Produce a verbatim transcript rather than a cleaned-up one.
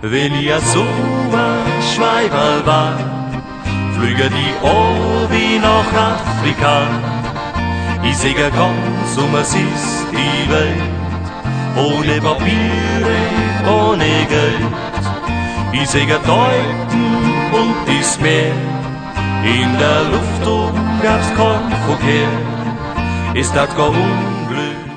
Wenn ich so ein Schweiberl war, flüge die Ovi nach Afrika. Ich säge ganz um es ist die Welt, ohne Papiere, ohne Geld. Ich säge Teuten und das Meer, in der Luft um gab's kein Verkehr. Es tat kein Unglück